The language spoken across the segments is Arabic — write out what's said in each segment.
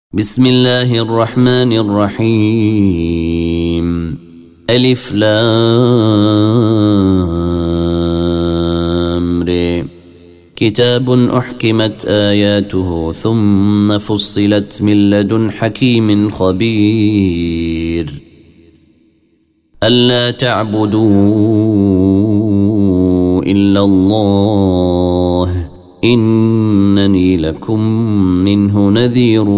بسم الله الرحمن الرحيم ألف لام ر كتاب أحكمت آياته ثم فصلت من لدن حكيم خبير ألا تعبدوا إلا الله إنني لكم منه نذير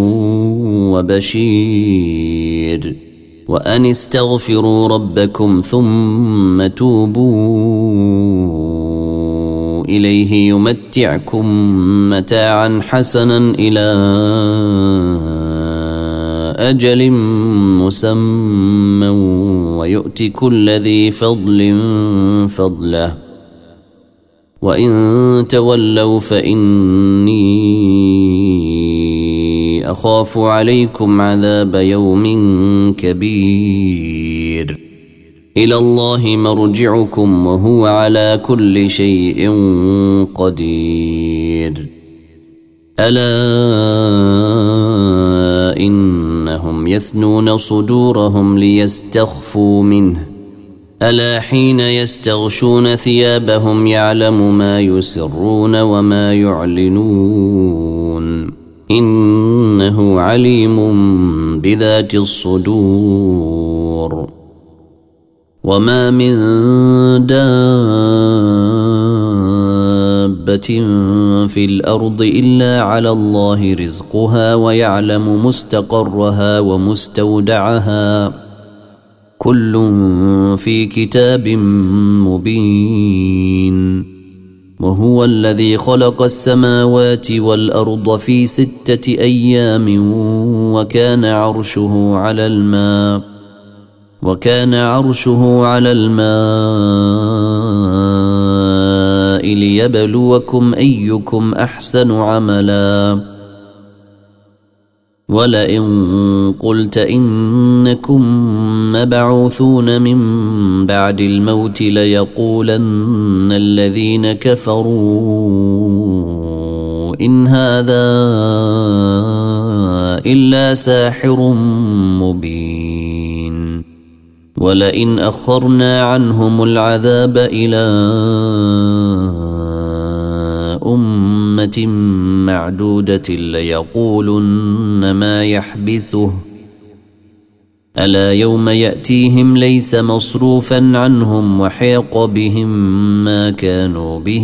وبشير وأن استغفروا ربكم ثم توبوا إليه يمتعكم متاعا حسنا إلى أجل مسمى ويؤتي كل ذي فضل فضله وإن تولوا فإني أخاف عليكم عذاب يوم كبير إلى الله مرجعكم وهو على كل شيء قدير ألا إنهم يثنون صدورهم ليستخفوا منه ألا حين يستغشون ثيابهم يعلم ما يسرون وما يعلنون إنه عليم بذات الصدور وما من دابة في الأرض إلا على الله رزقها ويعلم مستقرها ومستودعها كل في كتاب مبين وهو الذي خلق السماوات والأرض في 6 أيام وكان عرشه على الماء ليبلوكم أيكم أحسن عملا ولئن قلت إنكم مبعوثون من بعد الموت ليقولن الذين كفروا إن هذا إلا ساحر مبين ولئن أخرنا عنهم العذاب إلى أمة معدودة ليقولن ما يحبسه ألا يوم يأتيهم ليس مصروفا عنهم وحيق بهم ما كانوا به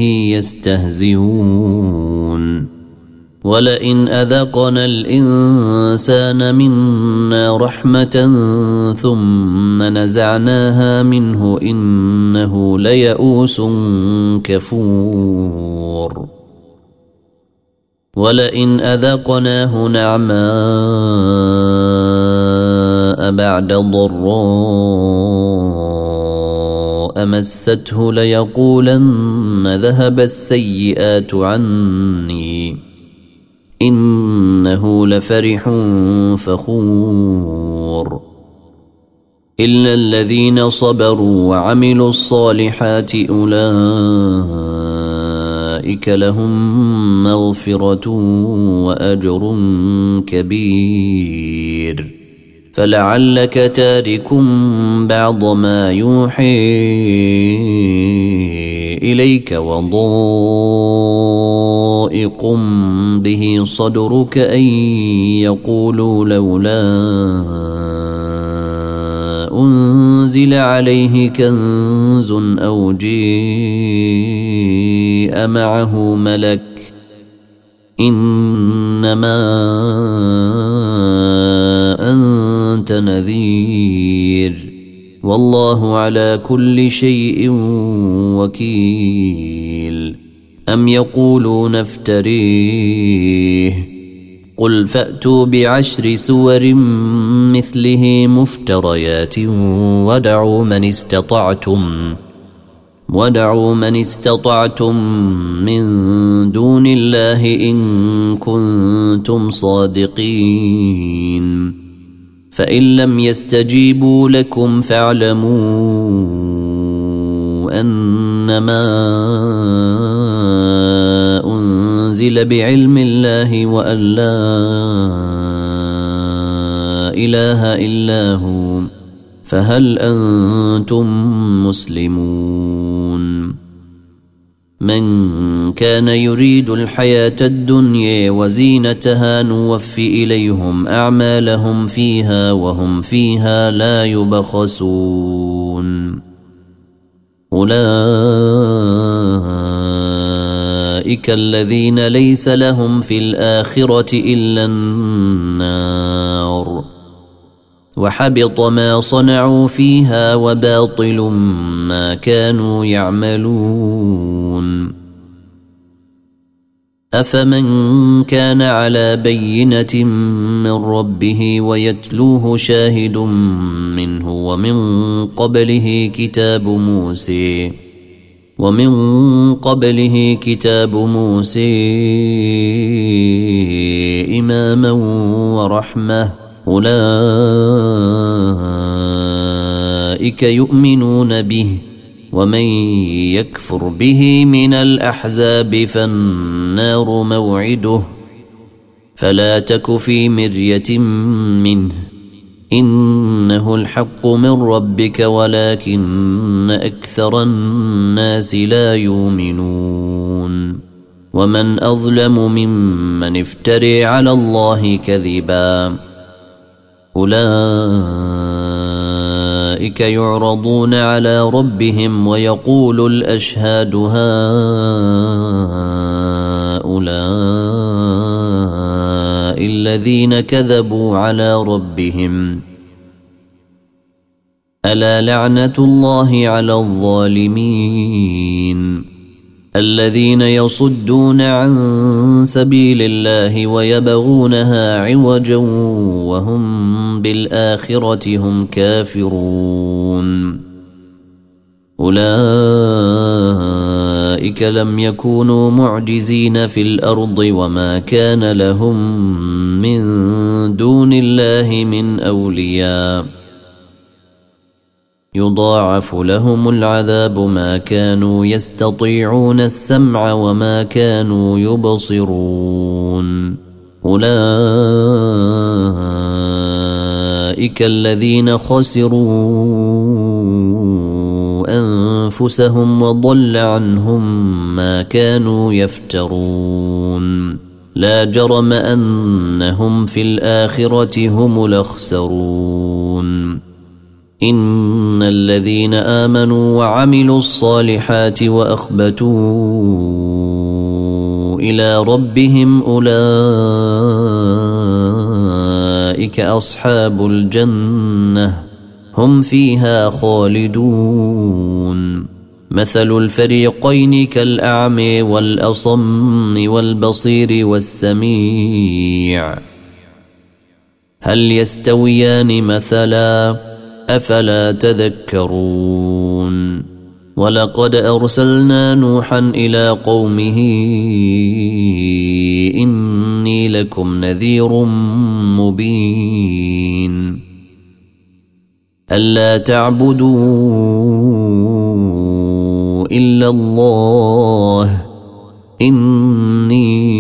يستهزئون ولئن أذقنا الإنسان منا رحمة ثم نزعناها منه إنه ليئوس كفور ولئن أذقناه نعماء بعد ضراء مسته ليقولن ذهب السيئات عني إنه لفرح فخور إلا الذين صبروا وعملوا الصالحات أولئك لهم مغفرة وأجر كبير فلعلك تارك بعض ما يوحي إليك وضائق به صدرك أن يقولوا لولا أنزل عليه كنز أو جيء معه ملك إنما أنت نذير والله على كل شيء وكيل أم يقولون افتريه قل فأتوا ب10 سور مثله مفتريات ودعوا من استطعتم من دون الله إن كنتم صادقين فإن لم يستجيبوا لكم فاعلموا أنما أنزل بعلم الله وأن لا إله إلا هو فهل أنتم مسلمون من كان يريد الحياة الدنيا وزينتها نوفي إليهم أعمالهم فيها وهم فيها لا يبخسون أولئك الذين ليس لهم في الآخرة إلا النار وحبط ما صنعوا فيها وباطل ما كانوا يعملون أفمن كان على بينة من ربه ويتلوه شاهد منه ومن قبله كتاب موسى إماما ورحمة أولئك يؤمنون به ومن يكفر به من الأحزاب فالنار موعده فلا تك في مرية منه إنه الحق من ربك ولكن أكثر الناس لا يؤمنون ومن أظلم ممن افتري على الله كذبا أولئك يعرضون على ربهم ويقول الأشهاد هؤلاء الذين كذبوا على ربهم ألا لعنة الله على الظالمين الذين يصدون عن سبيل الله ويبغونها عوجا وهم بالآخرة هم كافرون أولئك لم يكونوا معجزين في الأرض وما كان لهم من دون الله من أولياء يضاعف لهم العذاب ما كانوا يستطيعون السمع وما كانوا يبصرون أولئك الذين خسروا أنفسهم وضل عنهم ما كانوا يفترون لا جرم أنهم في الآخرة هم الأخسرون إن الذين آمنوا وعملوا الصالحات وأخبتوا إلى ربهم أولئك أصحاب الجنة هم فيها خالدون مثل الفريقين كالأعمى والأصم والبصير والسميع هل يستويان مثلا أفلا تذكرون ولقد أرسلنا نوحا إلى قومه إني لكم نذير مبين ألا تعبدوا إلا الله إني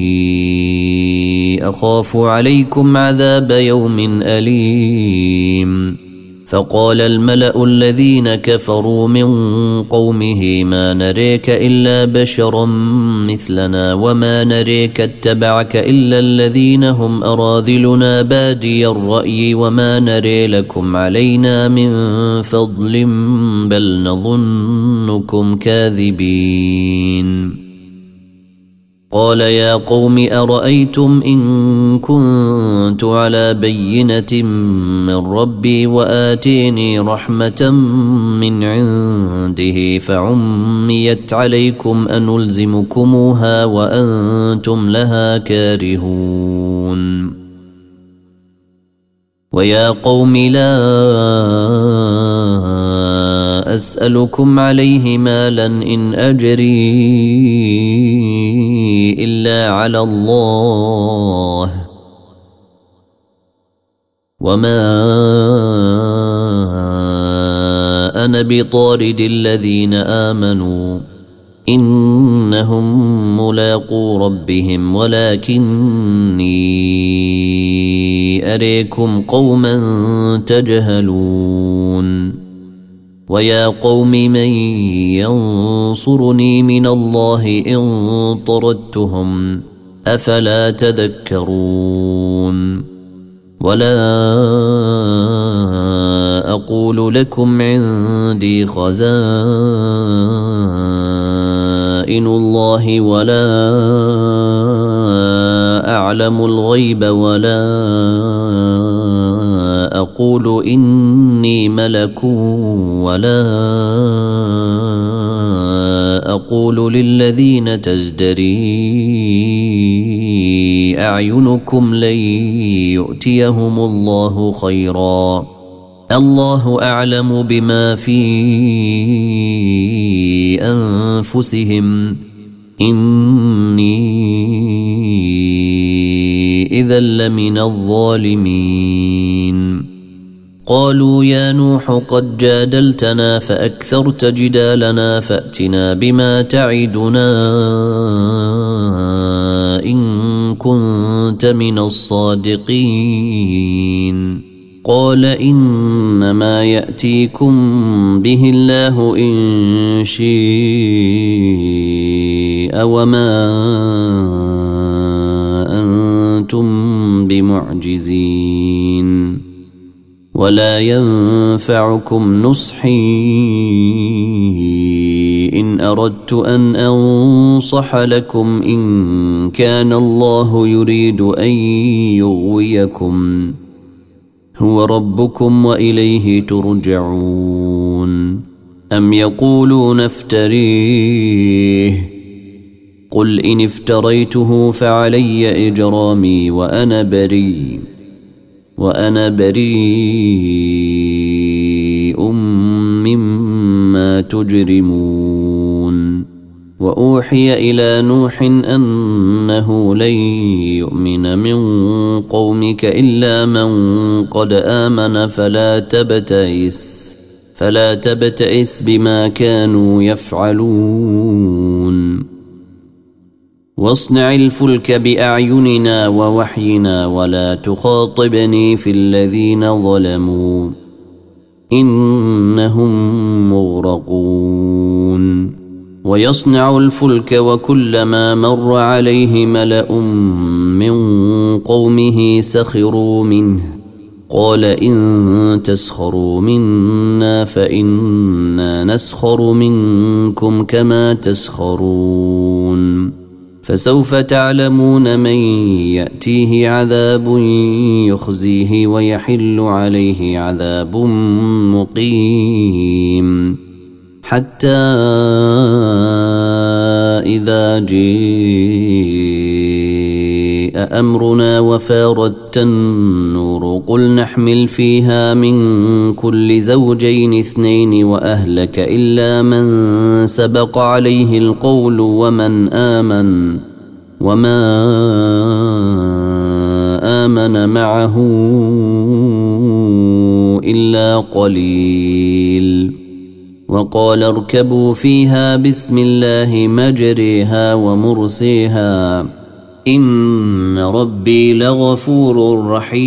أخاف عليكم عذاب يوم أليم فقال الملأ الذين كفروا من قومه ما نريك إلا بشرا مثلنا وما نريك اتبعك إلا الذين هم أراذلنا بادي الرأي وما نري لكم علينا من فضل بل نظنكم كاذبين قال يا قوم أرأيتم إن كنت على بينة من ربي وآتيني رحمة من عنده فعميت عليكم أنلزمكموها وأنتم لها كارهون ويا قوم لا أسألكم عليه مالا إن أجري إلا على الله وما أنا بطارد الذين آمنوا إنهم ملاقو ربهم ولكني أريكم قوما تجهلون ويا قوم من ينصرني من الله إن طردتهم أفلا تذكرون ولا أقول لكم عندي خزائن الله ولا أعلم الغيب ولا أقول إني ملك ولا أقول للذين تزدري أعينكم لن يؤتيهم الله خيرا الله أعلم بما في أنفسهم إني إذا لمن الظالمين قالوا يا نوح قد جادلتنا فأكثرت جدالنا فأتنا بما تعدنا إن كنت من الصادقين قال إنما يأتيكم به الله إن شاء وما أنتم بمعجزين ولا ينفعكم نصحي إن أردت أن أنصح لكم إن كان الله يريد أن يغويكم هو ربكم وإليه ترجعون أم يقولون افتريه قل إن افتريته فعلي إجرامي وأنا بريء مما تجرمون وأوحي إلى نوح أنه لن يؤمن من قومك إلا من قد آمن فلا تبتئس بما كانوا يفعلون واصنع الفلك بأعيننا ووحينا ولا تخاطبني في الذين ظلموا إنهم مغرقون ويصنع الفلك وكلما مر عليه ملأ من قومه سخروا منه قال إن تسخروا منا فإنا نسخر منكم كما تسخرون فسوف تعلمون من يأتيه عذاب يخزيه ويحل عليه عذاب مقيم حتى إذا جاء أمرنا وفارت النور قل نحمل فيها من كل زوجين 2 وأهلك إلا من سبق عليه القول ومن آمن وما آمن معه إلا قليل وقال اركبوا فيها بسم الله مجريها ومرسيها إن ربي لغفور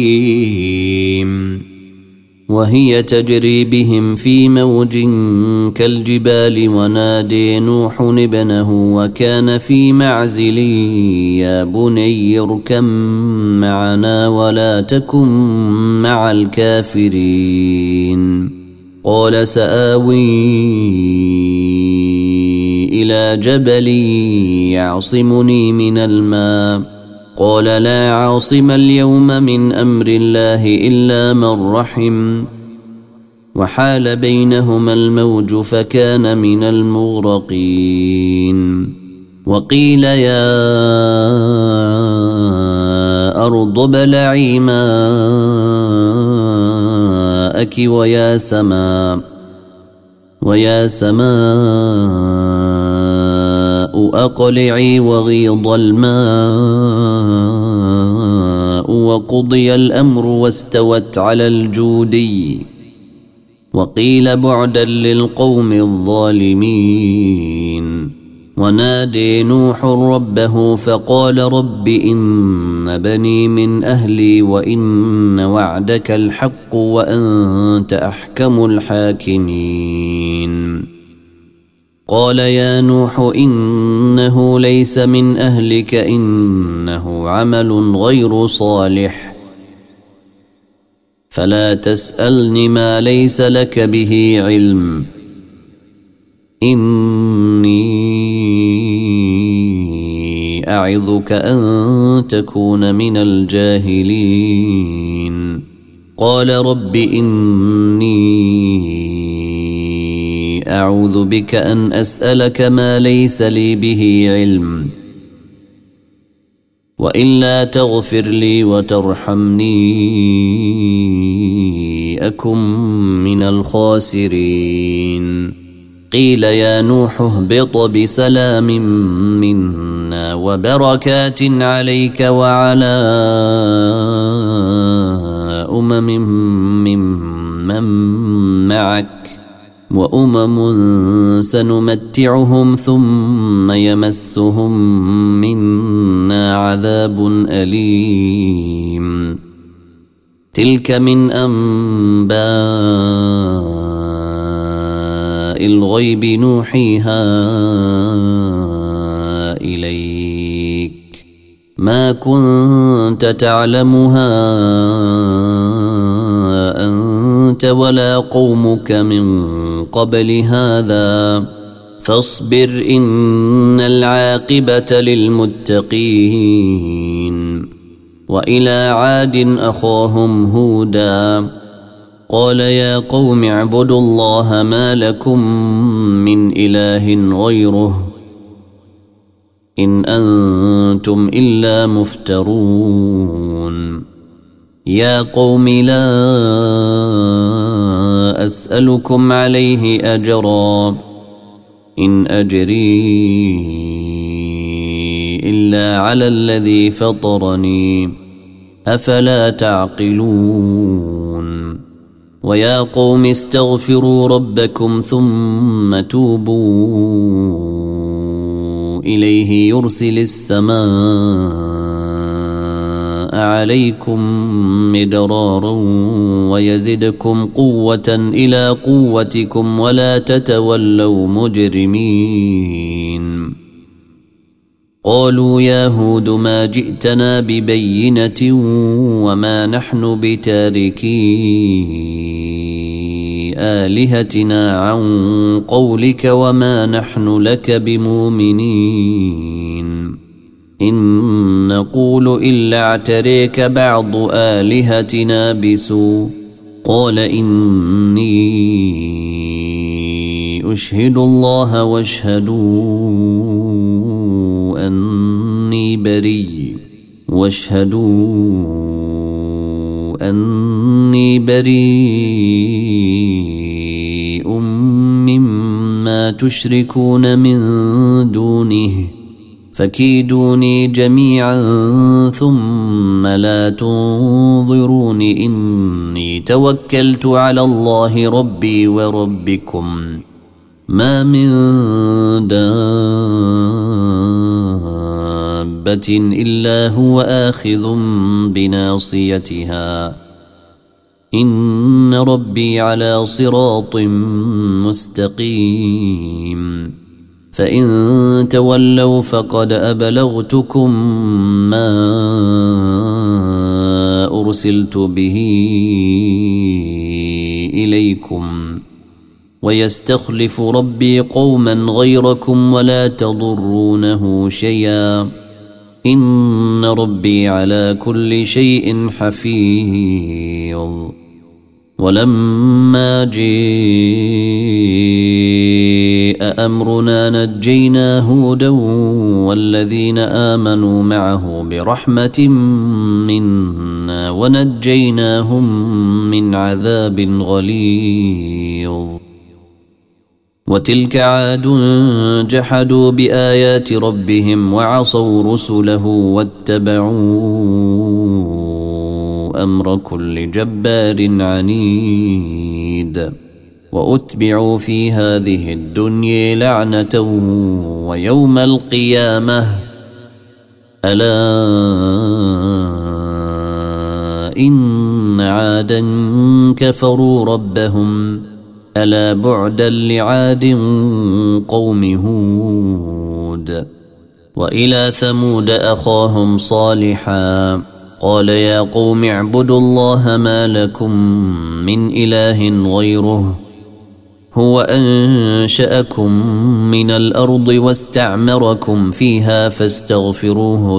رحيم وهي تجري بهم في موج كالجبال ونادي نوح ابنه وكان في معزل يا بني اركب معنا ولا تكن مع الكافرين قال سآوي إلى جبل يعصمني من الماء قال لا عاصم اليوم من أمر الله إلا من رحم وحال بينهما الموج فكان من المغرقين وقيل يا أرض ابلعي ماءك ويا سماء أقلعي وغيض الماء وقضي الأمر واستوت على الجودي وقيل بعدا للقوم الظالمين ونادي نوح ربه فقال رب إن بني من أهلي وإن وعدك الحق وأنت أحكم الحاكمين قال يا نوح إنه ليس من أهلك إنه عمل غير صالح فلا تسألني ما ليس لك به علم إني أعظك أن تكون من الجاهلين قال رب إني أعوذ بك أن أسألك ما ليس لي به علم وإلا تغفر لي وترحمني أكن من الخاسرين قيل يا نوح اهبط بسلام منا وبركات عليك وعلى ممن معك وأمم سنمتعهم ثم يمسهم منا عذاب أليم تلك من أنباء الغيب نوحيها إليك ما كنت تعلمها أنت ولا قومك من قبل هذا فاصبر إن العاقبة للمتقين وإلى عاد أخاهم هودا قال يا قوم اعبدوا الله ما لكم من إله غيره إن أنتم إلا مفترون يا قوم لا أسألكم عليه أجرا إن أجري إلا على الذي فطرني أفلا تعقلون ويا قوم استغفروا ربكم ثم توبوا إليه يرسل السماء عليكم مدرارا ويزدكم قوة إلى قوتكم ولا تتولوا مجرمين قالوا يا هود ما جئتنا ببينة وما نحن بتاركي آلهتنا عن قولك وما نحن لك بمؤمنين إن نقول إلا اعتريك بعض آلهتنا بسوء قال إني أشهد الله واشهدوا أني بريء مما تشركون من دونه فكيدوني جميعا ثم لا تنظرون إني توكلت على الله ربي وربكم ما من دابة إلا هو آخذ بناصيتها إن ربي على صراط مستقيم فإن تولوا فقد أبلغتكم ما أرسلت به إليكم ويستخلف ربي قوما غيركم ولا تضرونه شيئا إن ربي على كل شيء حفيظ ولما جاء أمرنا نجينا هودا والذين آمنوا معه برحمة منا ونجيناهم من عذاب غليظ وتلك عاد جحدوا بآيات ربهم وعصوا رسله واتبعوا أمر كل جبار عنيد وأتبعوا في هذه الدنيا لعنة ويوم القيامة ألا إن عادا كفروا ربهم ألا بعدا لعاد قوم هود. وإلى ثمود أخاهم صالحا قال يا قوم اعبدوا الله ما لكم من إله غيره هو أنشأكم من الأرض واستعمركم فيها فاستغفروه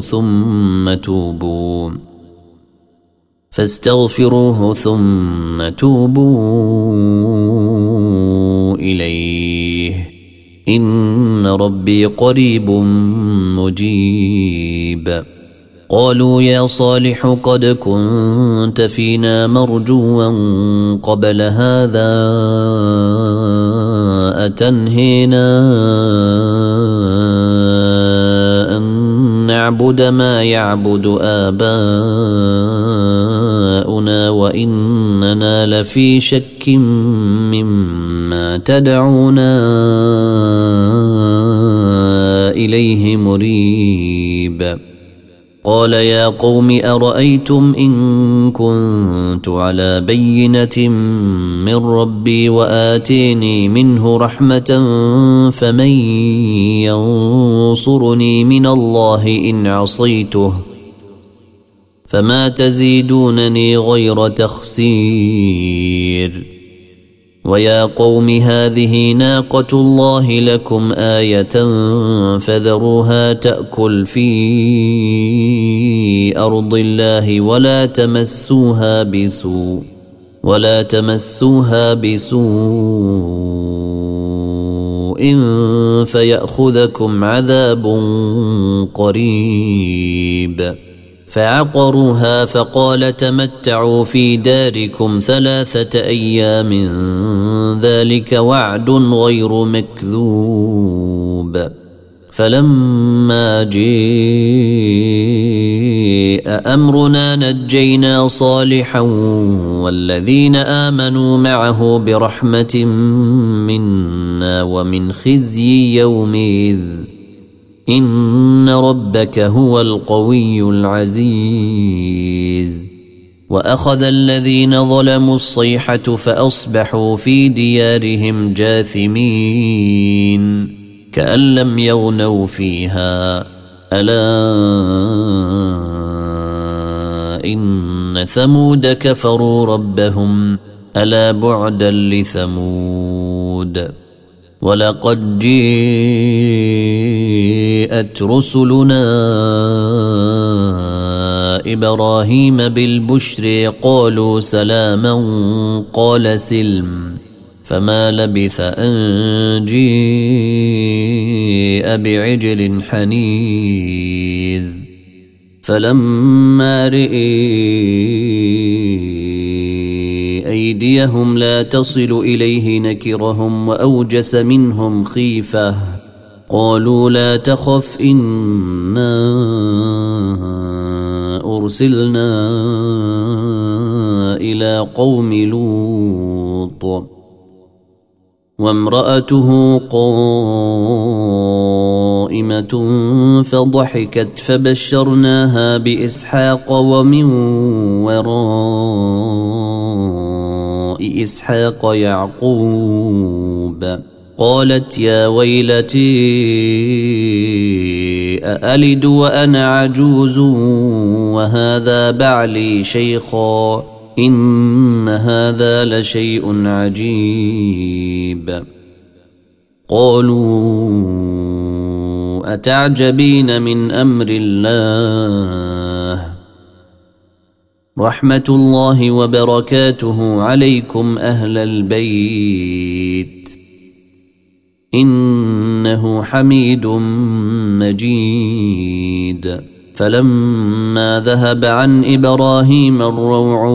ثم توبوا إليه إن ربي قريب مجيب. قالوا يا صالح قد كنت فينا مرجوا قبل هذا أتنهينا أن نعبد ما يعبد آباؤنا وإننا لفي شك مما تدعونا إليه مريب. قال يا قوم أرأيتم إن كنت على بينة من ربي وآتيني منه رحمة فمن ينصرني من الله إن عصيته فما تزيدونني غير تخسير. ويا قوم هذه ناقة الله لكم آية فذروها تأكل في أرض الله ولا تمسوها بسوء فيأخذكم عذاب قريب. فعقروها فقال تمتعوا في داركم 3 أيام ذلك وعد غير مكذوب. فلما جاء أمرنا نجينا صالحا والذين آمنوا معه برحمة منا ومن خزي يومئذ إن ربك هو القوي العزيز. وأخذ الذين ظلموا الصيحة فأصبحوا في ديارهم جاثمين كأن لم يغنوا فيها ألا إن ثمود كفروا ربهم ألا بعدا لثمود. ولقد جاءت رسلنا إبراهيم بالبشر قالوا سلاما قال سلم فما لبث أن جاء بعجل حنيذ. فلما رئي أيديهم لا تصل إليه نكرهم وأوجس منهم خيفة قالوا لا تخف إنا أرسلنا إلى قوم لوط وامرأته قائمة فضحكت فبشرناها بإسحاق ومن وراء إسحاق يعقوب. قالت يا ويلتي أألد وأنا عجوز وهذا بعلي شيخا إن هذا لشيء عجيب. قالوا أتعجبين من أمر الله رحمة الله وبركاته عليكم أهل البيت إنه حميد مجيد. فلما ذهب عن إبراهيم الروع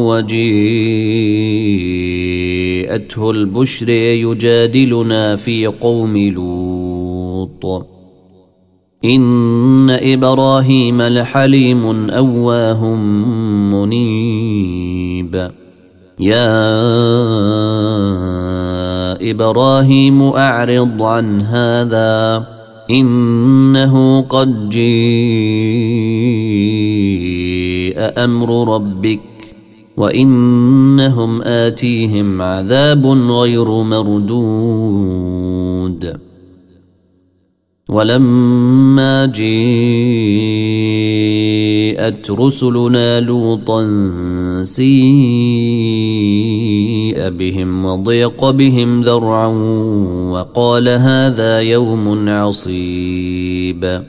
وجاءته البشر يجادلنا في قوم لوط إن إبراهيم لحليم أواه منيب. يا إبراهيم أعرض عن هذا إنه قد جاء أمر ربك وإنهم آتيهم عذاب غير مردود ولما جاءت رسلنا لوطا سيء بهم وضيق بهم ذرعا وقال هذا يوم عصيب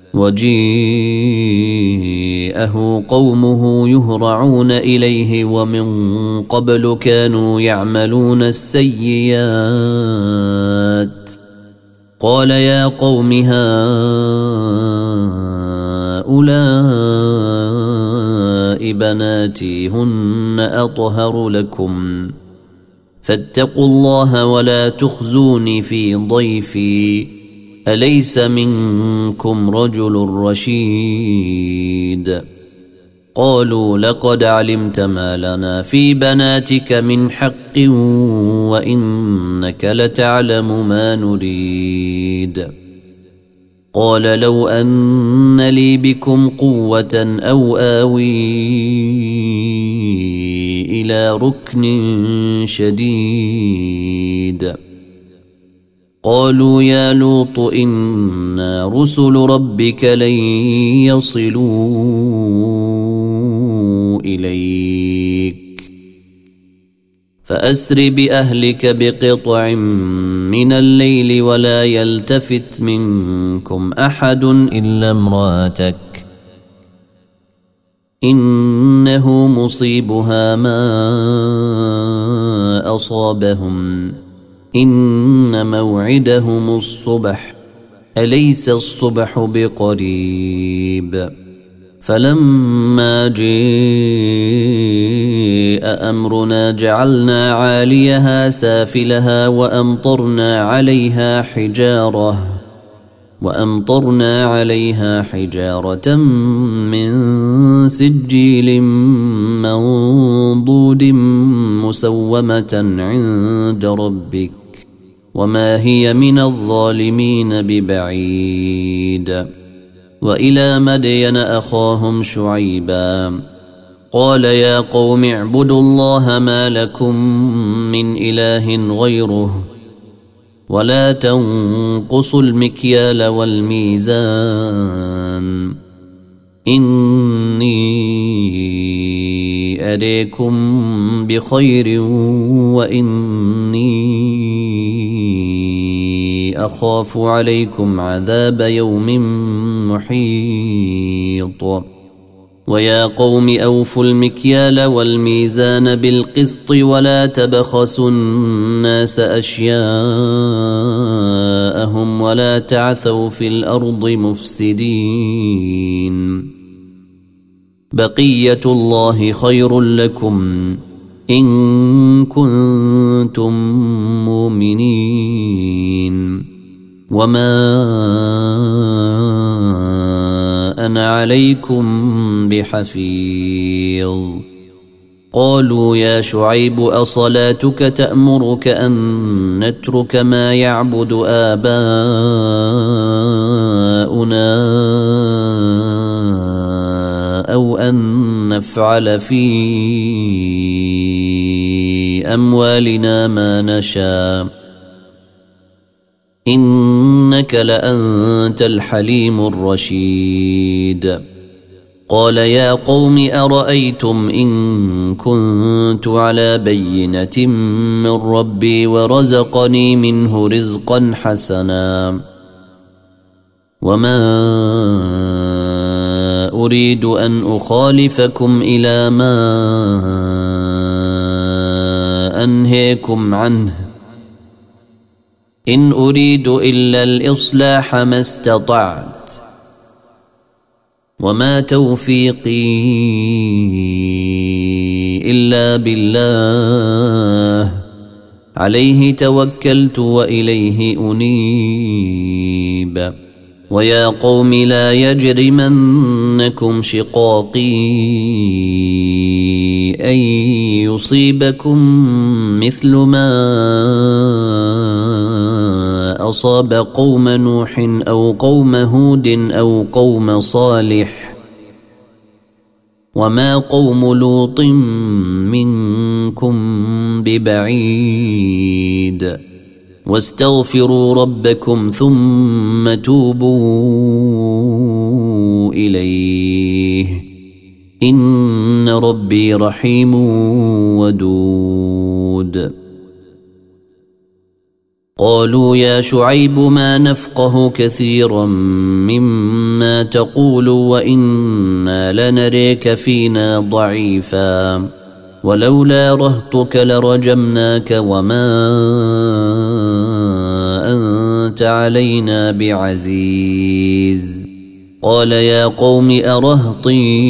وجيءه قومه يهرعون إليه ومن قبل كانوا يعملون السيئات قال يا قوم هؤلاء بناتي هن أطهر لكم فاتقوا الله ولا تخزوني في ضيفي أليس منكم رجل رشيد قالوا لقد علمت ما لنا في بناتك من حق وإنك لتعلم ما نريد قال لو أن لي بكم قوة أو آوي إلى ركن شديد قالوا يا لوط إنا رسل ربك لن يصلوا إليك فأسر بأهلك بقطع من الليل ولا يلتفت منكم أحد إلا امرأتك إنه مصيبها ما أصابهم إن موعدهم الصبح أليس الصبح بقريب فلما جاء أمرنا جعلنا عاليها سافلها وأمطرنا عليها حجارة من سجيل منضود مسومة عند ربك وما هي من الظالمين ببعيد وإلى مدين أخاهم شعيبا قال يا قوم اعبدوا الله ما لكم من إله غيره ولا تنقصوا المكيال والميزان إني أريكم بخير وإني أخاف عليكم عذاب يوم محيط ويا قوم أوفوا المكيال والميزان بالقسط ولا تبخسوا الناس أشياءهم ولا تعثوا في الأرض مفسدين بقية الله خير لكم إن كنتم مؤمنين وما أنا عليكم بحفيظ قالوا يا شعيب أصلاتك تأمرك أن نترك ما يعبد آباؤنا أو أن نفعل في أموالنا ما نشاء إنك لأنت الحليم الرشيد قال يا قوم أرأيتم إن كنت على بينة من ربي ورزقني منه رزقا حسنا وما أريد أن أخالفكم إلى ما أنهيكم عنه إن أريد إلا الإصلاح ما استطعت وما توفيقي إلا بالله عليه توكلت وإليه أنيب ويا قوم لا يجرمنكم شقاقي أن يصيبكم مثل ما أصاب قوم نوح أو قوم هود أو قوم صالح وما قوم لوط منكم ببعيد واستغفروا ربكم ثم توبوا إليه إن ربي رحيم ودود. قالوا يا شعيب ما نفقه كثيرا مما تقول وإنا لنريك فينا ضعيفا ولولا رهطك لرجمناك وما أنت علينا بعزيز. قال يا قوم أرهطي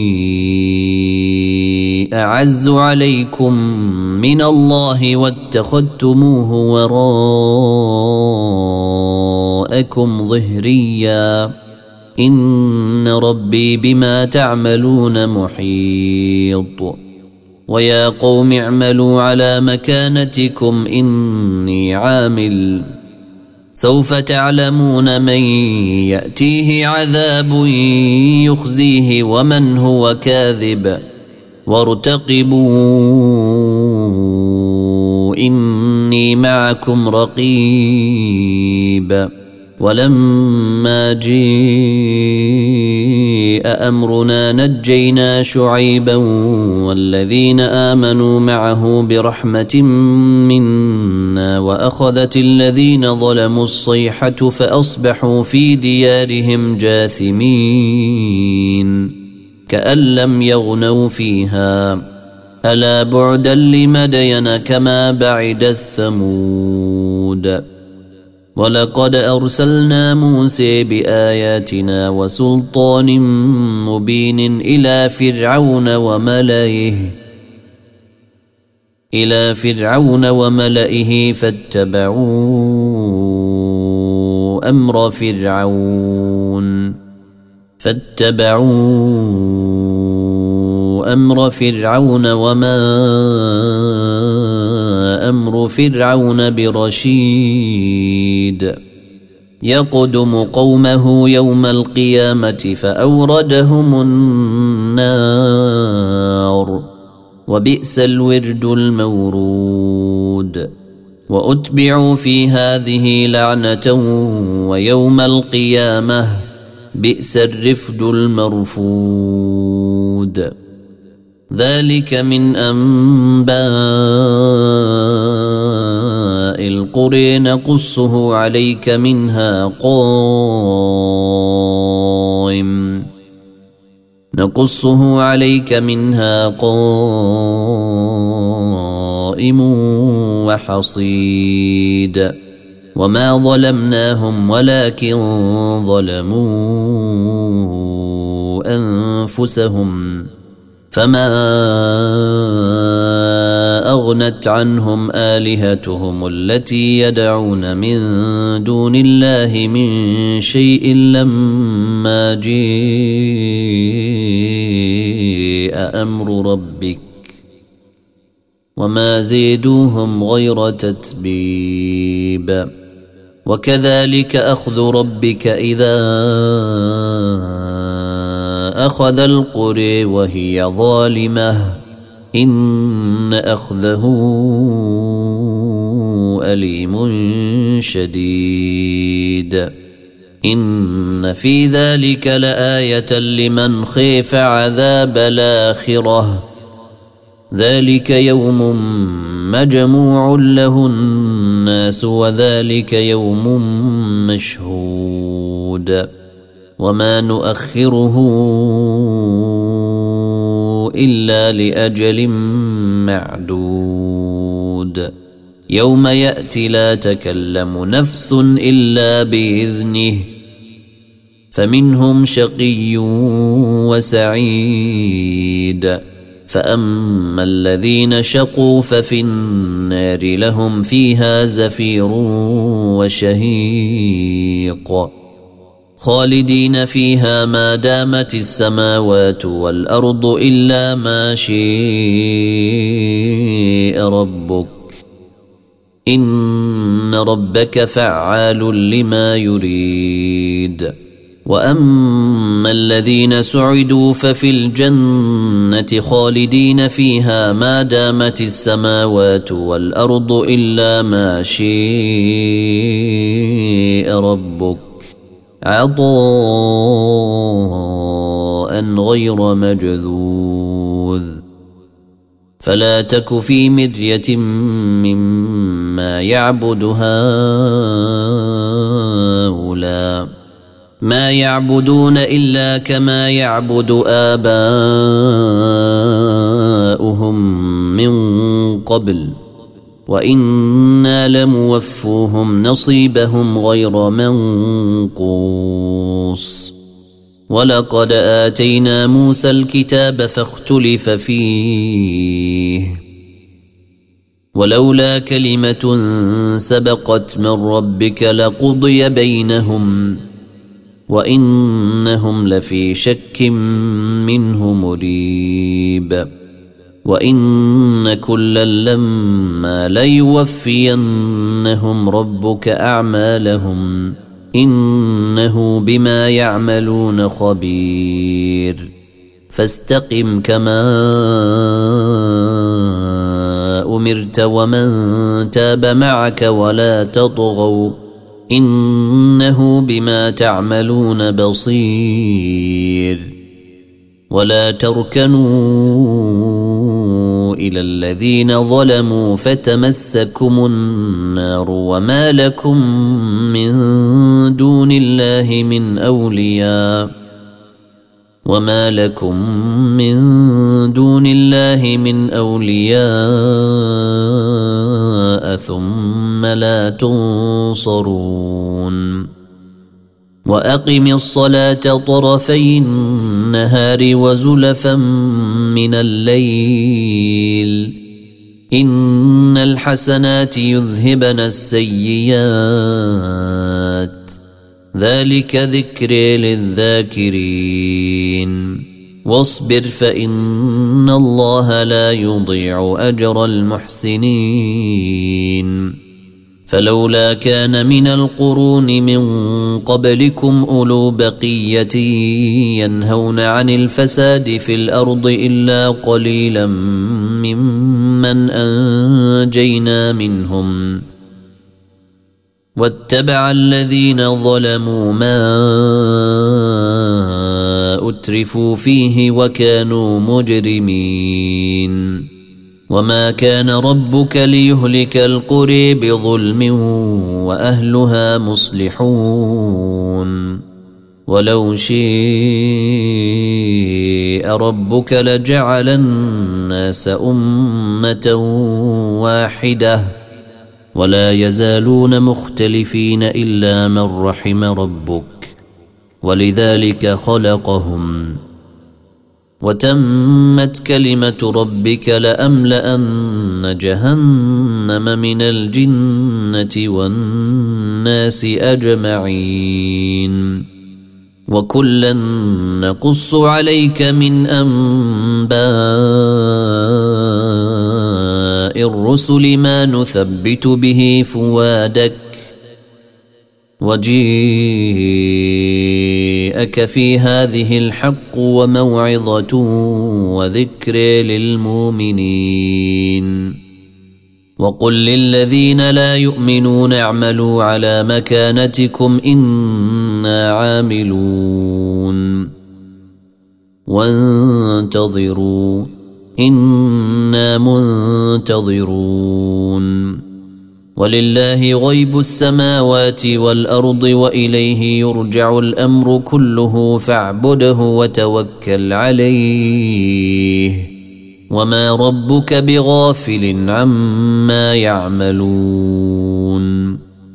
أعز عليكم من الله واتخذتموه وراءكم ظهريا إن ربي بما تعملون محيط. ويا قوم اعملوا على مكانتكم إني عامل سوف تعلمون من يأتيه عذاب يخزيه ومن هو كاذب وارتقبوا إني معكم رقيب. ولما جاء أمرنا نجينا شعيبا والذين آمنوا معه برحمة منا وأخذت الذين ظلموا الصيحة فأصبحوا في ديارهم جاثمين كأن لم يغنوا فيها ألا بعدا لمدين كما بعد الثمود. ولقد أرسلنا موسى بآياتنا وسلطان مبين إلى فرعون وملئه فاتبعوا أمر فرعون وما أمر فرعون برشيد. يقدم قومه يوم القيامة فأوردهم النار وبئس الورد المورود. وأتبعوا في هذه لعنة ويوم القيامة بئس الرفد المرفود. ذلك من أنباء القرى نقصه عليك منها قائم وحصيد. وما ظلمناهم ولكن ظلموا أنفسهم فما أغنت عنهم آلهتهم التي يدعون من دون الله من شيء لما جاء أمر ربك وما زيدوهم غير تتبيب. وكذلك أخذ ربك إذا أخذ القرى وهي ظالمة إن أخذه أليم شديد. إن في ذلك لآية لمن خيف عذاب الآخرة ذلك يوم مجموع له الناس وذلك يوم مشهود. وما نؤخره إلا لأجل معدود. يوم يأتي لا تكلم نفس إلا بإذنه فمنهم شقي وسعيد. فأما الذين شقوا ففي النار لهم فيها زفير وشهيق خالدين فيها ما دامت السماوات والأرض إلا ما شاء ربك إن ربك فعال لما يريد. وأما الذين سعدوا ففي الجنة خالدين فيها ما دامت السماوات والأرض إلا ما شاء ربك عطاء غير مجذوذ. فلا تك في مرية مما يعبد هؤلاء ما يعبدون إلا كما يعبد آباؤهم من قبل وإنا لموفوهم نصيبهم غير منقوص. ولقد آتينا موسى الكتاب فاختلف فيه ولولا كلمة سبقت من ربك لقضي بينهم وإنهم لفي شك منه مريب. وإن كلا لما ليوفينهم ربك أعمالهم إنه بما يعملون خبير. فاستقم كما أمرت ومن تاب معك ولا تطغوا إنه بما تعملون بصير. ولا تركنوا إلى الذين ظلموا فتمسكم النار وما لكم من دون الله من أولياء ثم لا تنصرون. وأقم الصلاة طرفي النهار وزلفا من الليل إن الحسنات يذهبن السيئات ذلك ذكر للذاكرين. واصبر فإن الله لا يضيع أجر المحسنين. فلولا كان من القرون من قبلكم أولو بقية ينهون عن الفساد في الأرض إلا قليلا ممن أنجينا منهم واتبع الذين ظلموا ما أترفوا فيه وكانوا مجرمين. وما كان ربك ليهلك القرى بظلم وأهلها مصلحون. ولو شاء ربك لجعل الناس أمة واحدة ولا يزالون مختلفين إلا من رحم ربك ولذلك خلقهم. وتمت كلمة ربك لأملأن جهنم من الجنة والناس أجمعين. وكلا نقص عليك من أنباء الرسل ما نثبت به فؤادك وجيءك في هذه الحق وموعظة وذكر للمؤمنين. وقل للذين لا يؤمنون اعملوا على مكانتكم إنا عاملون وانتظروا إنا منتظرون. ولله غيب السماوات والأرض وإليه يرجع الأمر كله فاعبده وتوكل عليه وما ربك بغافل عما يعملون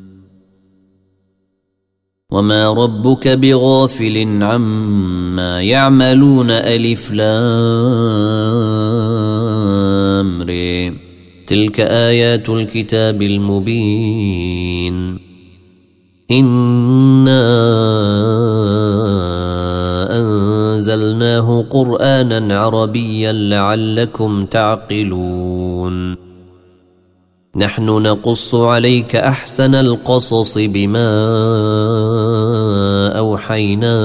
ألف لام ر تلك آيات الكتاب المبين. إنا قرآنا عربيا لعلكم تعقلون نحن نقص عليك أحسن القصص بما أوحينا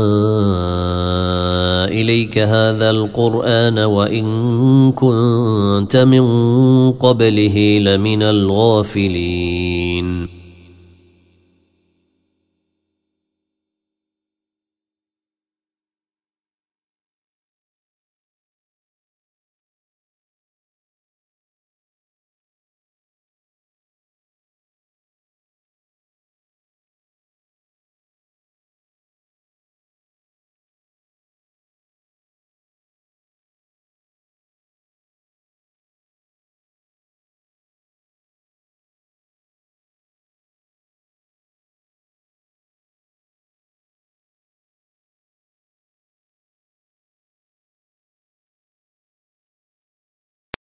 إليك هذا القرآن وإن كنت من قبله لمن الغافلين